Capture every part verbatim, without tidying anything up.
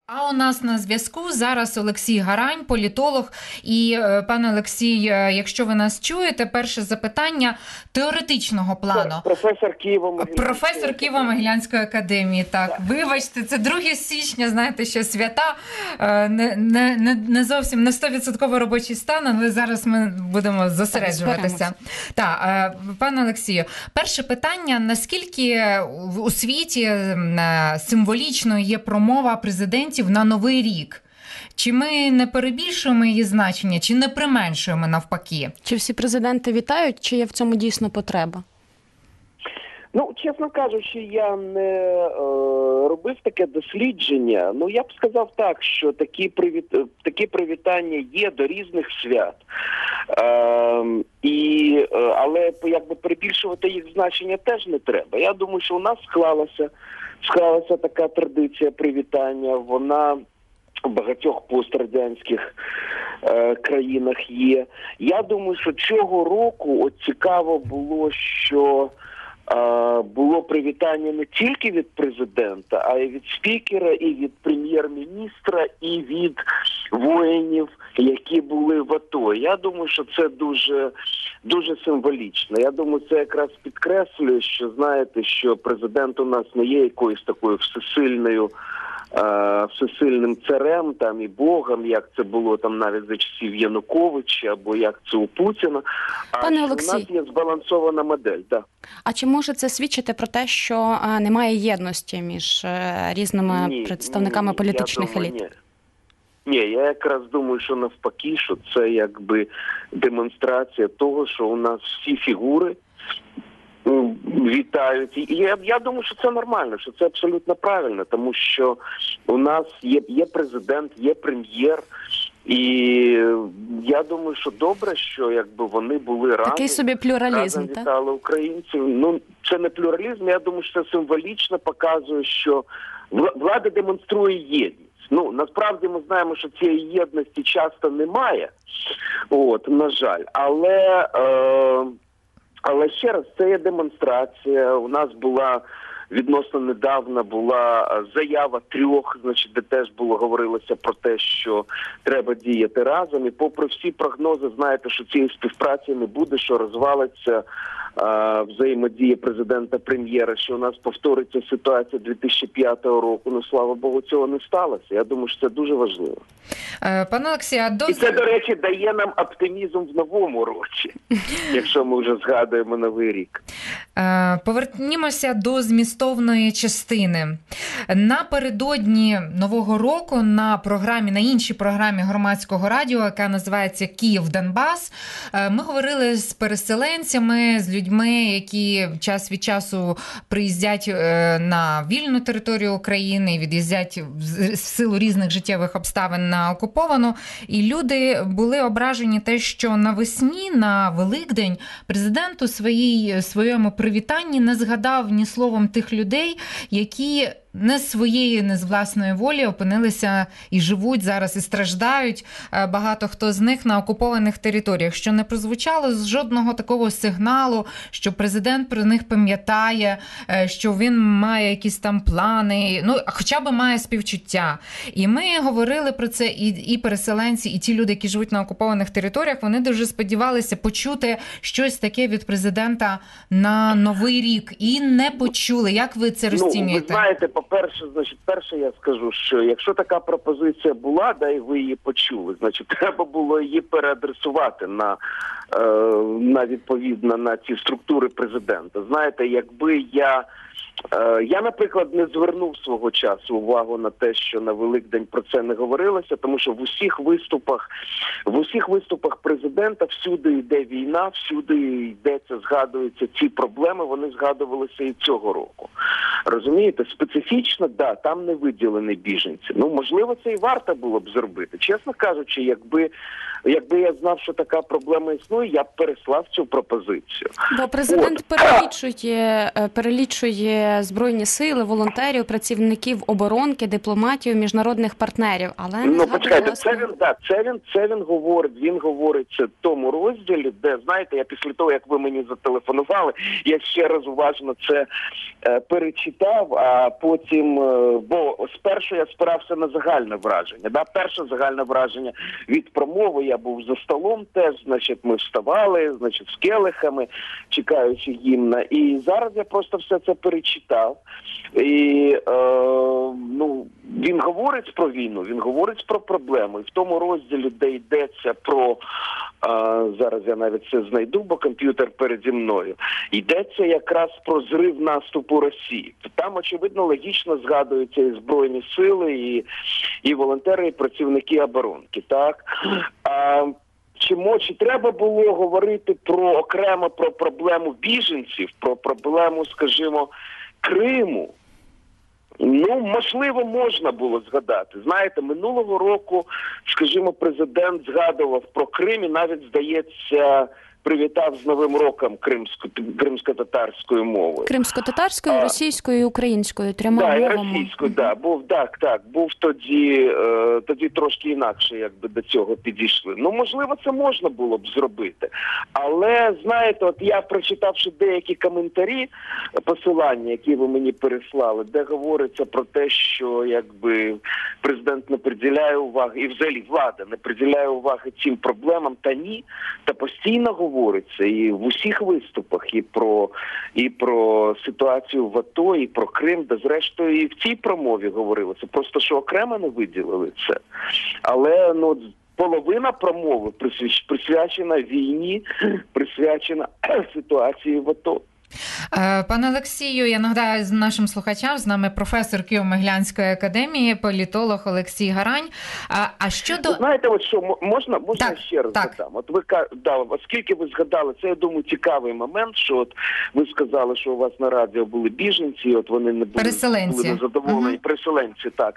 А у нас на зв'язку зараз Олексій Гарань, політолог. І, пане Олексій, якщо ви нас чуєте, перше запитання теоретичного плану. Професор Києво-Могилянської Професор Києво-Могилянської академії, так. так. Вибачте, це друге січня, знаєте, що свята, не, не, не, не зовсім не сто відсотків робочий стан, але зараз ми будемо зосереджуватися. Так, пане Олексію, перше питання, наскільки у світі символічно є промова президентів на Новий рік? Чи ми не перебільшуємо її значення, чи не применшуємо навпаки? Чи всі президенти вітають, чи є в цьому дійсно потреба? Ну, чесно кажучи, я не е, робив таке дослідження. Ну, я б сказав так, що такі, привіт... такі привітання є до різних свят. Е, і, е, але якби перебільшувати їх значення теж не треба. Я думаю, що у нас склалася, склалася така традиція привітання. Вона в багатьох пострадянських е, країнах є. Я думаю, що цього року от цікаво було, що е, було привітання не тільки від президента, а й від спікера, і від прем'єр-міністра, і від воїнів, які були в АТО. Я думаю, що це дуже, дуже символічно. Я думаю, це якраз підкреслює, що, знаєте, що президент у нас не є якоюсь такою всесильною всесильним царем там і Богом, як це було там навіть за часів Януковича, або як це у Путіна. А Пане у Олексій, нас є збалансована модель. Да. А чи може це свідчити про те, що а, немає єдності між а, різними ні, представниками ні, політичних я думаю, еліт? Ні. Ні, я якраз думаю, що навпаки, що це якби демонстрація того, що у нас всі фігури вітають. І я, я думаю, що це нормально, що це абсолютно правильно, тому що у нас є, є президент, є прем'єр, і я думаю, що добре, що якби вони були разом. Такий собі плюралізм, так? Вітали українців. Ну, це не плюралізм, я думаю, що це символічно показує, що влада демонструє єдність. Ну, насправді ми знаємо, що цієї єдності часто немає, от, на жаль, але... Е- Але ще раз, це є демонстрація. У нас була відносно недавно була заява трьох, значить, де теж було говорилося про те, що треба діяти разом. І попри всі прогнози, знаєте, що цієї співпраці не буде, що розвалиться а, взаємодія президента-прем'єра, що у нас повториться ситуація дві тисячі п'ятого року. Ну, слава Богу, цього не сталося. Я думаю, що це дуже важливо. Пане Олексію, до... І це, до речі, дає нам оптимізм в новому році, якщо ми вже згадуємо Новий рік. Повернімося до змістовної частини. Напередодні Нового року на програмі, на іншій програмі Громадського радіо, яка називається «Київ-Донбас», ми говорили з переселенцями, з людьми, які час від часу приїздять на вільну територію України і від'їздять в силу різних життєвих обставин на окуповану. І люди були ображені те, що навесні, на Великдень, президент у своїй, своєму привітанні не згадав ні словом тих людей, які не з своєї, не з власної волі опинилися і живуть зараз, і страждають багато хто з них на окупованих територіях, що не прозвучало з жодного такого сигналу, що президент про них пам'ятає, що він має якісь там плани, ну, хоча б має співчуття. І ми говорили про це, і, і переселенці, і ті люди, які живуть на окупованих територіях, вони дуже сподівалися почути щось таке від президента на Новий рік, і не почули. Як ви це розцінюєте? Ну, ви знаєте, по-перше, значить, перше я скажу, що якщо така пропозиція була, да, і ви її почули, значить, треба було її переадресувати на, е, на відповідно на ці структури президента. Знаєте, якби я, е, я, наприклад, не звернув свого часу увагу на те, що на Великдень про це не говорилося, тому що в усіх виступах, в усіх виступах президента всюди йде війна, всюди йдеться, згадуються ці проблеми, вони згадувалися і цього року. Розумієте, специфічно, да, там не виділені біженці. Ну, можливо, це і варто було б зробити. Чесно кажучи, якби, якби я знав, що така проблема існує, я б переслав цю пропозицію. Бо президент От. перелічує, перелічує Збройні сили, волонтерів, працівників оборонки, дипломатів, міжнародних партнерів. Але ну, почекайте, це він, да, це він, це він говорить, він говорить це в тому розділі, де, знаєте, я після того, як ви мені зателефонували, я ще раз уважно це е, перечитав, а потім, е, бо спершу я спирався на загальне враження, да, перше загальне враження від промови, я був за столом теж, значить, ми вставали, значить, з келихами, чекаючи гімна, і зараз я просто все це перечитав, і, е, ну, він говорить про війну, він говорить про проблеми. І в тому розділі, де йдеться про, а, зараз я навіть це знайду, бо комп'ютер переді мною, йдеться якраз про зрив наступу Росії. Там, очевидно, логічно згадуються і Збройні сили, і, і волонтери, і працівники оборонки. Так? А, Чи, чи треба було говорити про окремо про проблему біженців, про проблему, скажімо, Криму? Ну, можливо, можна було згадати. Знаєте, минулого року, скажімо, президент згадував про Крим і навіть, здається, привітав з Новим роком кримсько, кримсько-татарською мовою. Кримсько-татарською, а, російською і українською, трьома да, мовами. Так, російською, да, був, так, так, був тоді, е, тоді трошки інакше, якби до цього підійшли. Ну, можливо, це можна було б зробити. Але, знаєте, от я, прочитавши деякі коментарі, посилання, які ви мені переслали, де говориться про те, що, якби, президент не приділяє уваги, і взагалі влада не приділяє уваги цим проблемам, та ні, та постійно говориться і в усіх виступах, і про, і про ситуацію в АТО, і про Крим, де зрештою і в цій промові говорилося. Просто що окремо не виділили це. Але, ну, половина промови присвячена війні, присвячена ситуації в АТО. Пане Олексію, я нагадаю нашим слухачам, з нами професор Києво-Могилянської академії, політолог Олексій Гарань. А, а щодо... Знаєте, от що, можна, можна так, ще раз так. задам? От ви, да, оскільки ви згадали, це, я думаю, цікавий момент, що от ви сказали, що у вас на радіо були біженці, от вони не були, були незадоволені, угу. переселенці, так,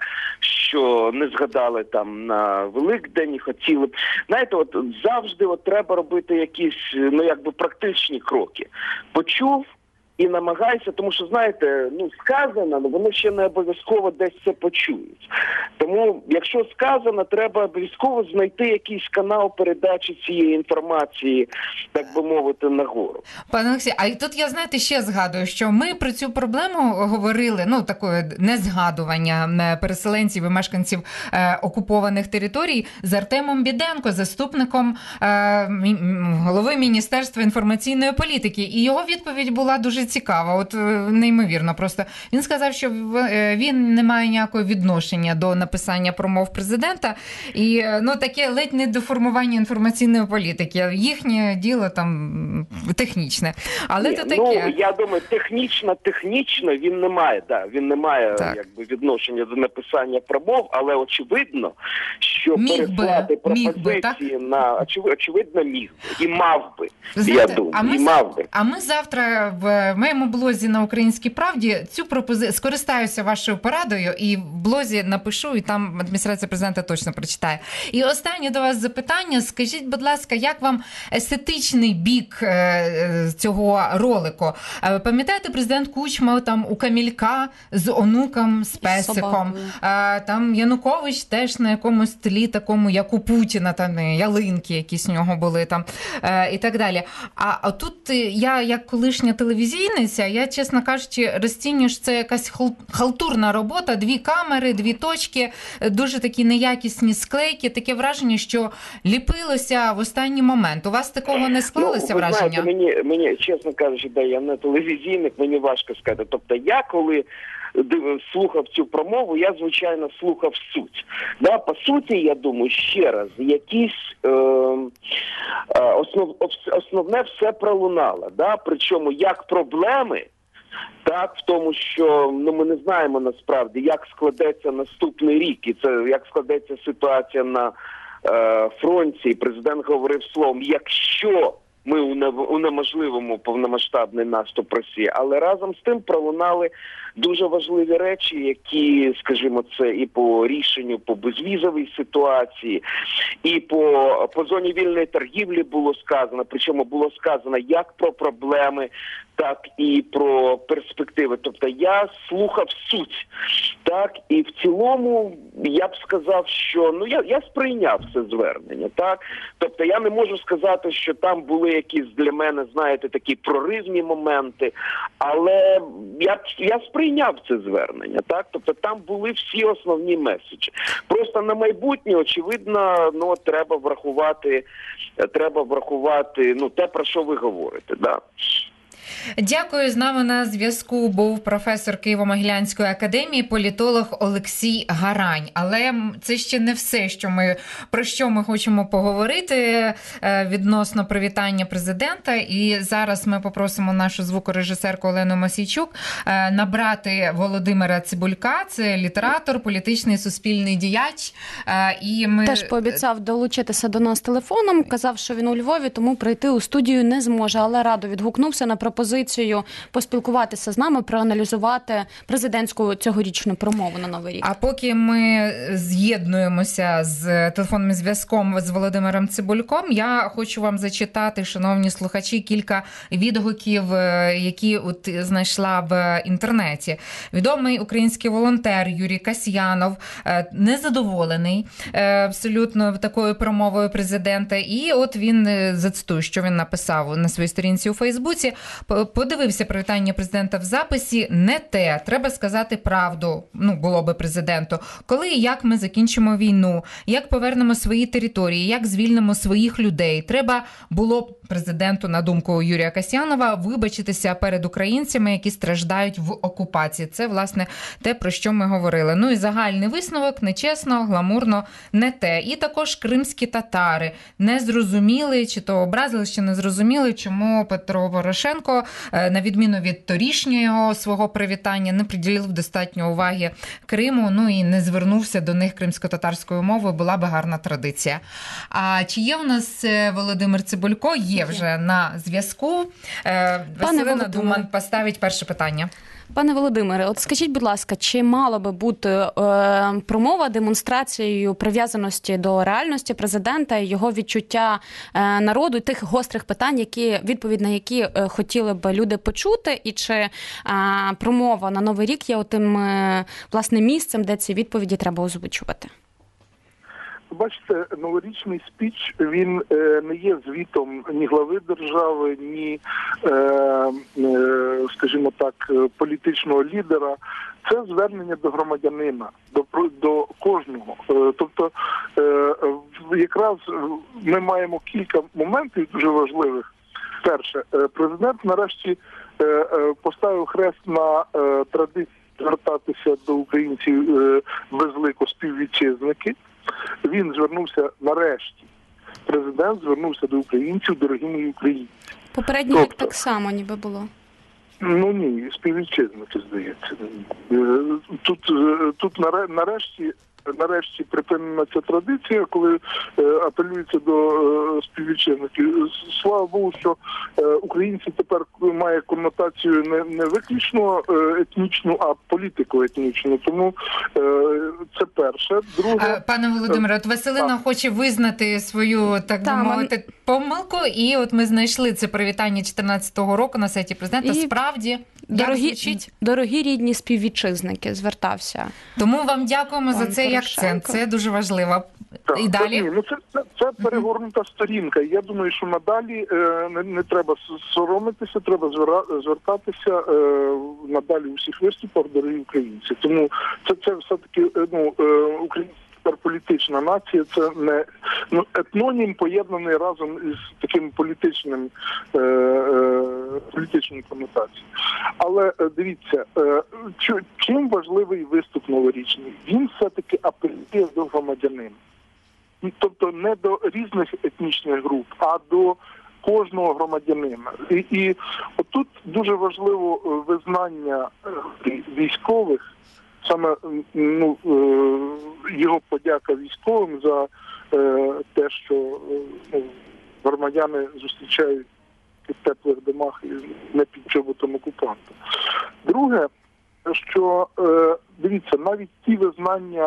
що не згадали там на Великдень, хотіли б. Знаєте, от завжди от треба робити якісь, ну, якби практичні кроки. Почув, і намагайся, тому що, знаєте, ну, сказано, але воно ще не обов'язково десь це почують. Тому, якщо сказано, треба обов'язково знайти якийсь канал передачі цієї інформації, так би мовити, нагору. Пане Олексій, а тут я, знаєте, ще згадую, що ми про цю проблему говорили, ну, такое незгадування переселенців і мешканців е, окупованих територій з Артемом Біденко, заступником е, голови Міністерства інформаційної політики. І його відповідь була дуже цікава, от неймовірно просто. Він сказав, що він не має ніякого відношення до написання промов президента і, ну, таке ледь не до формування інформаційної політики. Їхнє діло там технічне. Але Ні, то таке. Ну, я думаю, технічно, технічно він не має, да, він не має, так, якби, відношення до написання промов, але очевидно, що міг переслати би, пропозиції би, на, очевидно, очевидно, міг би, і мав би, знаєте, я думаю, а ми, і мав би. А ми завтра в моєму блозі на Українській правді цю пропозицію, скористаюся вашою порадою і в блозі напишу, і там адміністрація президента точно прочитає. І останнє до вас запитання. Скажіть, будь ласка, як вам естетичний бік цього ролику? Пам'ятаєте, президент Кучма там у Камілька з онуком, з песиком? Там Янукович теж на якомусь тлі такому, як у Путіна, там ялинки якісь у нього були там і так далі. А, а тут я, як колишня телевізійниця, я, чесно кажучи, розцінюю, що це якась халтурна робота, дві камери, дві точки, дуже такі неякісні склейки, таке враження, що ліпилося в останній момент. У вас такого не склалося, ну, враження? Знаєте, мені, мені, чесно кажучи, да, я не телевізійник, мені важко сказати. Тобто я, коли слухав цю промову, я, звичайно, слухав суть. Да, по суті, я думаю, ще раз, якісь е, е, основ, основне все пролунало. Да? Причому як проблеми, так, в тому, що, ну, ми не знаємо насправді, як складеться наступний рік, і це як складеться ситуація на е, фронті. І президент говорив словом, якщо ми унеможливимо повномасштабний наступ Росії, але разом з тим пролунали дуже важливі речі, які, скажімо, це і по рішенню по безвізовій ситуації, і по, по зоні вільної торгівлі було сказано, причому було сказано як про проблеми, так і про перспективи. Тобто я слухав суть, так, і в цілому я б сказав, що ну я, я сприйняв це звернення, так. Тобто я не можу сказати, що там були якісь для мене, знаєте, такі проривні моменти, але я я сприйняв це звернення, так. Тобто там були всі основні меседжі. Просто на майбутнє, очевидно, ну треба врахувати, треба врахувати, ну те, про що ви говорите, да. Дякую. З нами на зв'язку був професор Києво-Могилянської академії, політолог Олексій Гарань. Але це ще не все, що ми, про що ми хочемо поговорити відносно привітання президента. І зараз ми попросимо нашу звукорежисерку Олену Мосійчук набрати Володимира Цибулька. Це літератор, політичний, суспільний діяч. І ми... Теж пообіцяв долучитися до нас телефоном. Казав, що він у Львові, тому прийти у студію не зможе. Але радо відгукнувся на пропозицію поспілкуватися з нами, проаналізувати президентську цьогорічну промову на Новий рік. А поки ми з'єднуємося з телефонним зв'язком з Володимиром Цибульком, я хочу вам зачитати, шановні слухачі, кілька відгуків, які от знайшла в інтернеті. Відомий український волонтер Юрій Касьянов незадоволений абсолютно такою промовою президента. І от він, зацитую, що він написав на своїй сторінці у Фейсбуці: подивився привітання президента в записі, не те, треба сказати правду, ну, було би президенту, коли і як ми закінчимо війну, як повернемо свої території, як звільнимо своїх людей. Треба було б президенту, на думку Юрія Касьянова, вибачитися перед українцями, які страждають в окупації. Це, власне, те, про що ми говорили. Ну і загальний висновок: нечесно, гламурно, не те. І також кримські татари не зрозуміли, чи то образили, чи не зрозуміли, чому Петро Порошенко, на відміну від торішнього свого привітання, не приділив достатньо уваги Криму, ну і не звернувся до них кримсько-татарською мовою, була би гарна традиція. А чи є у нас Володимир Цибулько? Є вже на зв'язку. Василина Думан поставить перше питання. Пане Володимире, от скажіть, будь ласка, чи мала би бути е, промова демонстрацією прив'язаності до реальності президента і його відчуття е, народу, тих гострих питань, які, відповідь на які е, хотіли б люди почути, і чи е, промова на Новий рік є тим е, власне місцем, де ці відповіді треба озвучувати? Бачите, новорічний спіч, він е, не є звітом ні глави держави, ні, е, е, скажімо так, політичного лідера. Це звернення до громадянина, до, до кожного. Е, тобто, е, якраз ми маємо кілька моментів дуже важливих. Перше, е, президент нарешті е, е, поставив хрест на е, традиції звертатися до українців е, безлико співвітчизники. Він звернувся нарешті. Президент звернувся до українців, дорогі мої українці. Попередній рік так само ніби було. Ну ні, співвітчизники, здається. Тут, тут нарешті, нарешті припинена ця традиція, коли апелюється до співвітчизників. Слава Богу, що українці тепер має коннотацію не, не виключно етнічну, а політико-етнічну. Тому це перше. Друге... Пане Володимире, от Василина так. хоче визнати свою, так би мовити, помилку, і от ми знайшли це привітання чотирнадцятого року на сайті президента. І... Справді, дорогі, дорогі рідні співвітчизники, звертався. Тому вам дякуємо за цей акцент. Це дуже важливо. Так, і далі? Ні, ну це, це, це перегорнута сторінка. Я думаю, що надалі е, не, не треба соромитися, треба звертатися е, надалі у всіх виступах, дорогі українці. Тому це, це все-таки ну, е, українці тепер політична нація, це не ну, етнонім поєднаний разом із таким політичним е, е, політичною конотацією. Але е, дивіться, е, чим важливий виступ новорічний? Він все-таки апелює до громадянина. Тобто не до різних етнічних груп, а до кожного громадянина. І, і отут дуже важливо визнання військових, саме ну, його подяка військовим за те, що ну, громадяни зустрічають в теплих домах і не під чоботом окупанта. Друге, що, дивіться, навіть ті визнання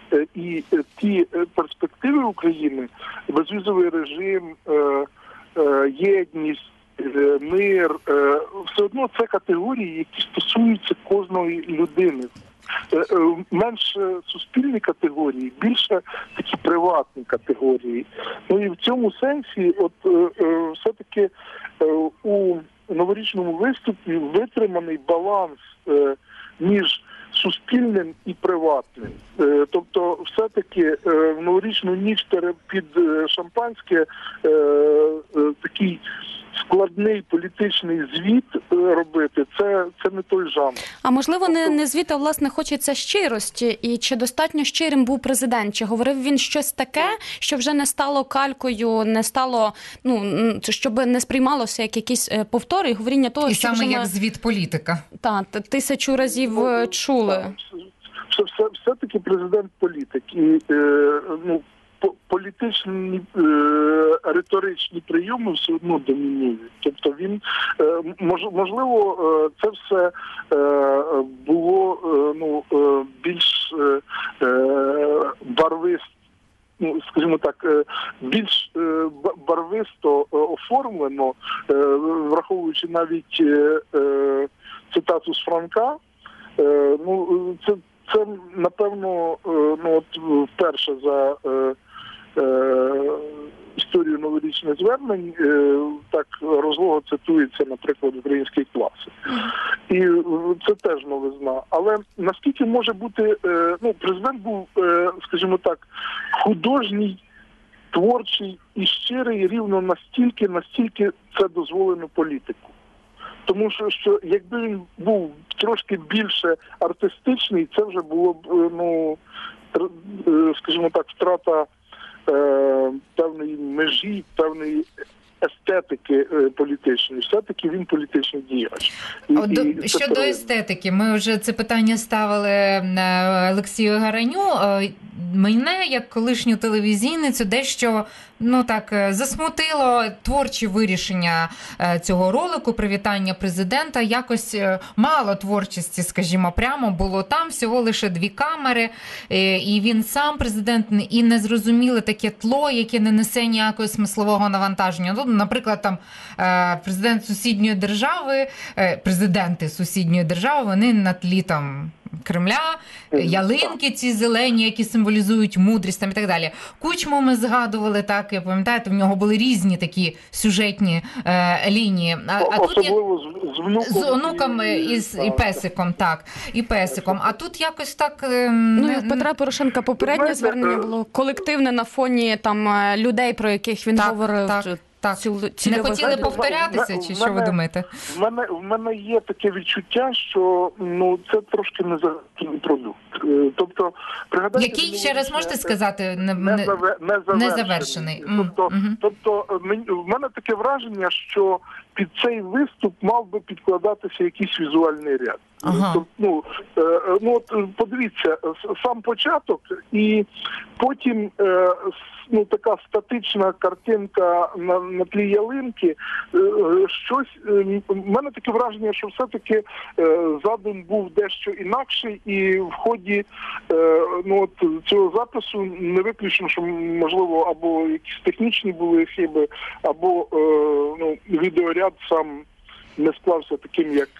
і ті перспективи України, безвізовий режим, єдність, е, мир, е, все одно це категорії, які стосуються кожної людини. Е, е, менше суспільні категорії, більше такі приватні категорії. Ну і в цьому сенсі, от е, е, все-таки е, у новорічному виступі витриманий баланс е, між суспільним і приватним. Е, тобто, все-таки е, в новорічну ніч під е, шампанське е, е, такий складний політичний звіт робити, це, це не той жанр. А можливо, не, не звіт, а власне хочеться щирості. І чи достатньо щирим був президент? Чи говорив він щось таке, що вже не стало калькою, не стало, ну, щоб не сприймалося як якісь повтори і говоріння того, і що саме вже як ми, звіт політика. та, тисячу разів ну, чули. Все, все, все-таки президент політик. І, е, ну, політичні е, риторичні прийоми все одно домінують. Тобто він, е, мож, можливо, е, це все е, було е, ну, е, більш е, барвисто, ну, скажімо так, е, більш е, барвисто оформлено, е, враховуючи навіть е, е, цитату з Франка. Е, ну, це Це, напевно, ну, от вперше за е, е, історію новорічних звернень е, так розлого цитується, наприклад, український класик. І це теж новизна. Але наскільки може бути, е, ну, президент був, е, скажімо так, художній, творчий і щирий рівно настільки, настільки це дозволено політику. Тому що, що якби він був трошки більше артистичний, це вже було б, ну, скажімо так, втрата е, певної межі, певної естетики е, політичної. Все-таки він політичний діяч. І, От, і щодо це естетики, ми вже це питання ставили Олексію Гараню. Мене, як колишню телевізійницю, дещо, ну так, засмутило творче вирішення цього ролику, привітання президента. Якось мало творчості, скажімо, прямо було там, всього лише дві камери, і він сам, президент, і не зрозуміли таке тло, яке не несе ніякого смислового навантаження. Ну, наприклад, там президент сусідньої держави, президенти сусідньої держави, вони на тлі там Кремля, ялинки ці зелені, які символізують мудрість там і так далі. Кучму ми згадували, так, пам'ятаєте, в нього були різні такі сюжетні е, лінії. А, а особливо тут як... з, з внуком, з онуком і, і, і, і песиком, так, і песиком. А тут якось так... Е, ну, не... і в Петра Порошенка попереднє звернення було колективне на фоні там людей, про яких він так, говорив. Так. Так, не хотіли повторятися, чи що ви думаєте? В мене, в мене є таке відчуття, що, ну, це трошки незавершений продукт. Тобто, пригадайте... Який, ще раз можете сказати? Не, не, не, не, не завершений. Тобто, mm-hmm. тобто в мене таке враження, що під цей виступ мав би підкладатися якийсь візуальний ряд. Ага. Ну, ну, от подивіться, сам початок і потім ну, така статична картинка на, на тлі ялинки, щось, в мене таке враження, що все-таки задум був дещо інакший, і в ході ну, от, цього запису не виключно, що, можливо, або якісь технічні були хиби, або ну, відеоряд сам не склався таким, як,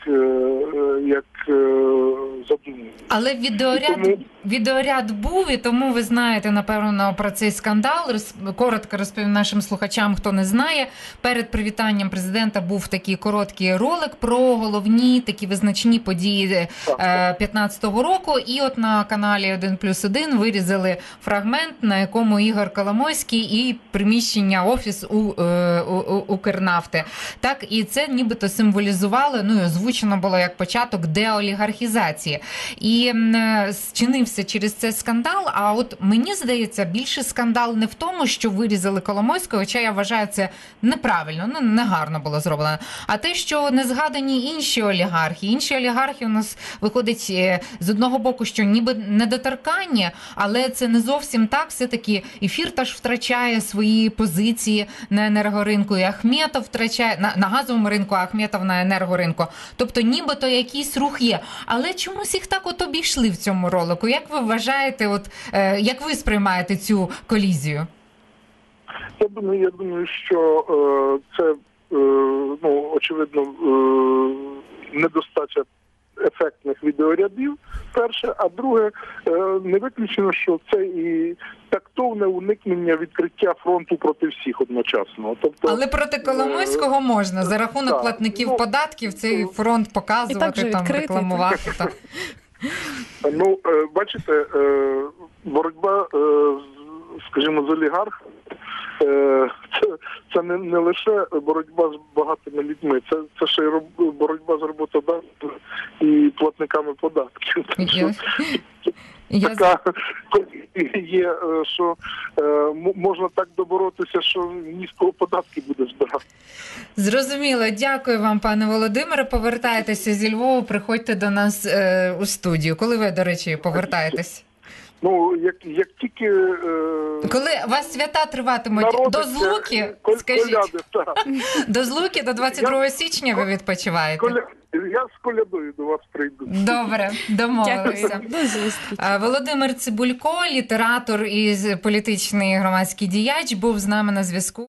як задумано. Але відеоряд, тому... відеоряд був, і тому ви знаєте, напевно, про цей скандал. Коротко розповім нашим слухачам, хто не знає. Перед привітанням президента був такий короткий ролик про головні такі визначні події п'ятнадцятого року. І от на каналі один плюс один вирізали фрагмент, на якому Ігор Коломойський і приміщення, офіс у, у, у Укрнафти. Так, і це нібито символізувало, ну і озвучено було як початок деолігархізації. І зчинився через це скандал, а от мені здається, більше скандал не в тому, що вирізали Коломойського, хоча я вважаю це неправильно, ну негарно було зроблено, а те, що не згадані інші олігархи. Інші олігархи у нас виходить з одного боку, що ніби недоторкання, але це не зовсім так, все-таки і Фірташ втрачає свої позиції на енергоринку, і Ахметов втрачає, на, на газовому ринку, а Ахметов на енергоринку. Тобто нібито якийсь рух є. Але чомусь їх так от обійшли в цьому ролику. Як ви вважаєте, от, е, як ви сприймаєте цю колізію? Я думаю, я думаю, що е, це ну, очевидно, е, недостача ефектних відеорядів, перше, а друге, не виключено, що це і тактовне уникнення відкриття фронту проти всіх одночасно. Тобто, але проти Коломойського можна за рахунок так, платників ну, податків цей фронт показувати, там відкрити, рекламувати. Так. Ну, бачите, боротьба, скажімо, з олігархами, це, це не, не лише боротьба з багатими людьми, це, це ще й роб, боротьба з роботодавцями і платниками податків. Я... Я... Така є, що можна так доборотися, що ні з кого податки буде збирати. Зрозуміло. Дякую вам, пане Володимире. Повертайтеся зі Львова, приходьте до нас е, у студію. Коли ви, до речі, повертаєтесь? Ну, як, як тільки... Е... Коли у вас свята триватимуть до Злуки, коль, скажіть, коляди, так. До Злуки, до двадцять другого січня ви відпочиваєте? Коля... Я з колядою до вас прийду. Добре, домовилися. До зустрічі. Володимир Цибулько, літератор і політичний громадський діяч, був з нами на зв'язку.